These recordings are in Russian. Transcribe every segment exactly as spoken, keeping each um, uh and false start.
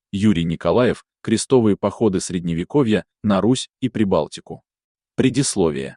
Юрий Николаев. Крестовые походы Средневековья на Русь и Прибалтику. Предисловие.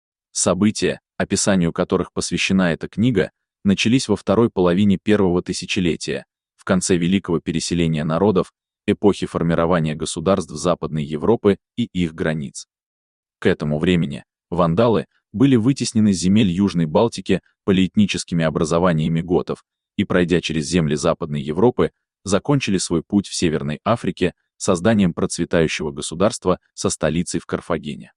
События, описанию которых посвящена эта книга, начались во второй половине первого тысячелетия, в конце великого переселения народов, эпохи формирования государств Западной Европы и их границ. К этому времени вандалы были вытеснены с земель Южной Балтики полиэтническими образованиями готов и, пройдя через земли Западной Европы, закончили свой путь в Северной Африке созданием процветающего государства со столицей в Карфагене.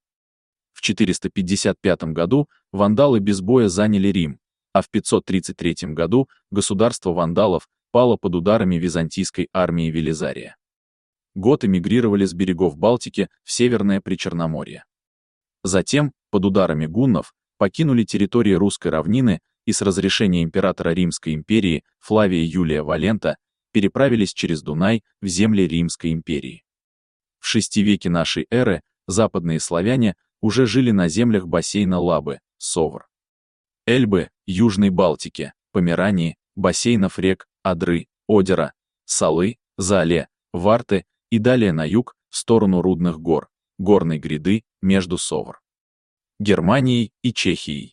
В четыреста пятьдесят пятом году вандалы без боя заняли Рим, а в пятьсот тридцать третьем году государство вандалов пало под ударами византийской армии Велизария. Готы мигрировали с берегов Балтики в Северное Причерноморье. Затем, под ударами гуннов, покинули территории русской равнины и с разрешения императора Римской империи Флавия Юлия Валента переправились через Дунай в земли Римской империи. В шестом веке нашей эры западные славяне уже жили на землях бассейна Лабы, Совр, Эльбы, Южной Балтики, Померании, бассейнов рек Одры, Одера, Салы, Заале, Варты и далее на юг в сторону Рудных гор, горной гряды между Совр, Германией и Чехией.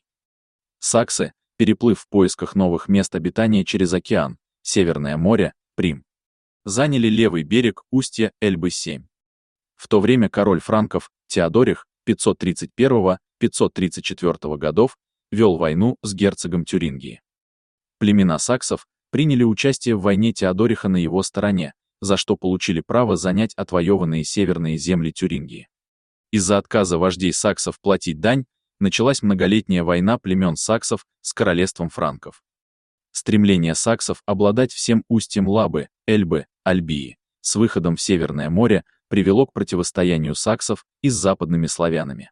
Саксы, переплыв в поисках новых мест обитания через океан, Северное море, Прим, заняли левый берег устья Эльбы-семь. В то время король франков Теодорих пятьсот тридцать первого — пятьсот тридцать четвёртого годов вел войну с герцогом Тюрингии. Племена саксов приняли участие в войне Теодориха на его стороне, за что получили право занять отвоеванные северные земли Тюрингии. Из-за отказа вождей саксов платить дань началась многолетняя война племен саксов с королевством франков. Стремление саксов обладать всем устьем Лабы, Эльбы, Альбии, с выходом в Северное море привело к противостоянию саксов и с западными славянами.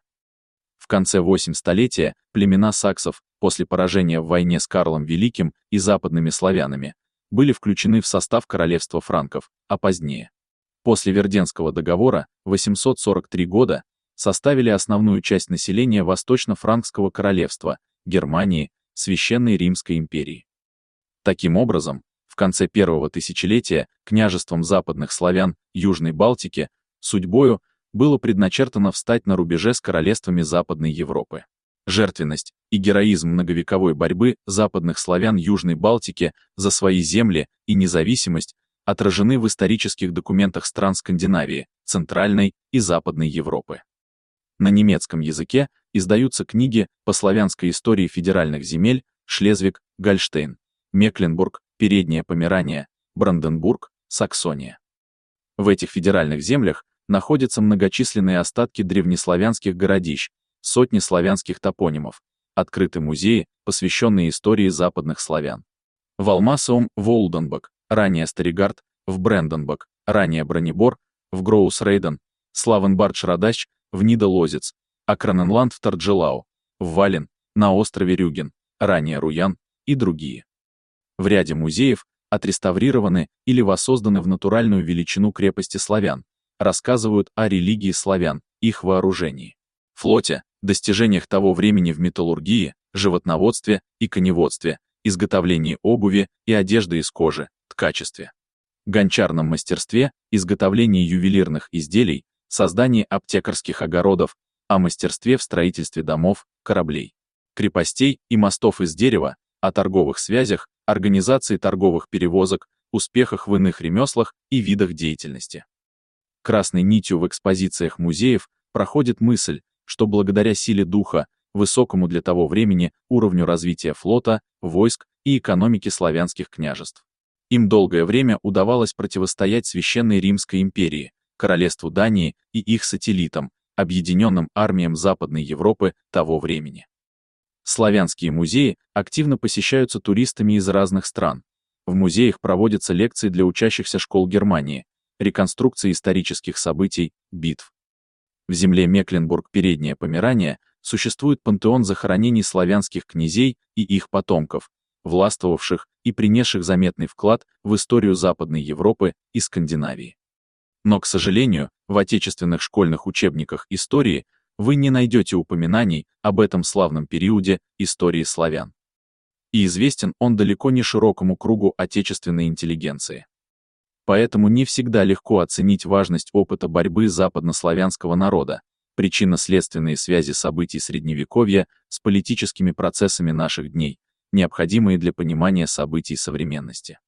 В конце восьмого столетия племена саксов, после поражения в войне с Карлом Великим и западными славянами, были включены в состав королевства франков, а позднее, после Верденского договора, восемьсот сорок три года, составили основную часть населения Восточно-Франкского королевства, Германии, Священной Римской империи. Таким образом, в конце первого тысячелетия княжеством западных славян Южной Балтики судьбою было предначертано встать на рубеже с королевствами Западной Европы. Жертвенность и героизм многовековой борьбы западных славян Южной Балтики за свои земли и независимость отражены в исторических документах стран Скандинавии, Центральной и Западной Европы. На немецком языке издаются книги по славянской истории федеральных земель Шлезвиг, Гольштейн, Мекленбург, Передняя Померания, Бранденбург, Саксония. В этих федеральных землях находятся многочисленные остатки древнеславянских городищ, сотни славянских топонимов, открыты музеи, посвященные истории западных славян. В Алмасовом в Олденбак, ранее Старигард, в Бренденбак, ранее Бронебор, в Гроус-Рейден, Славенбардш-Радач, в Нида-Лозец, Акраненланд в Тарджилау, в Вален, на острове Рюген, ранее Руян и другие. В ряде музеев отреставрированы или воссозданы в натуральную величину крепости славян, рассказывают о религии славян, их вооружении, флоте, достижениях того времени в металлургии, животноводстве и коневодстве, изготовлении обуви и одежды из кожи, ткачестве, гончарном мастерстве, изготовлении ювелирных изделий, создании аптекарских огородов, о мастерстве в строительстве домов, кораблей, крепостей и мостов из дерева, о торговых связях, организации торговых перевозок, успехах в иных ремеслах и видах деятельности. Красной нитью в экспозициях музеев проходит мысль, что благодаря силе духа, высокому для того времени уровню развития флота, войск и экономики славянских княжеств, им долгое время удавалось противостоять Священной Римской империи, королевству Дании и их сателлитам, объединенным армиям Западной Европы того времени. Славянские музеи активно посещаются туристами из разных стран. В музеях проводятся лекции для учащихся школ Германии, реконструкции исторических событий, битв. В земле Мекленбург-Передняя Померания существует пантеон захоронений славянских князей и их потомков, властвовавших и принесших заметный вклад в историю Западной Европы и Скандинавии. Но, к сожалению, в отечественных школьных учебниках истории вы не найдете упоминаний об этом славном периоде истории славян. И известен он далеко не широкому кругу отечественной интеллигенции. Поэтому не всегда легко оценить важность опыта борьбы западнославянского народа, причинно-следственные связи событий Средневековья с политическими процессами наших дней, необходимые для понимания событий современности.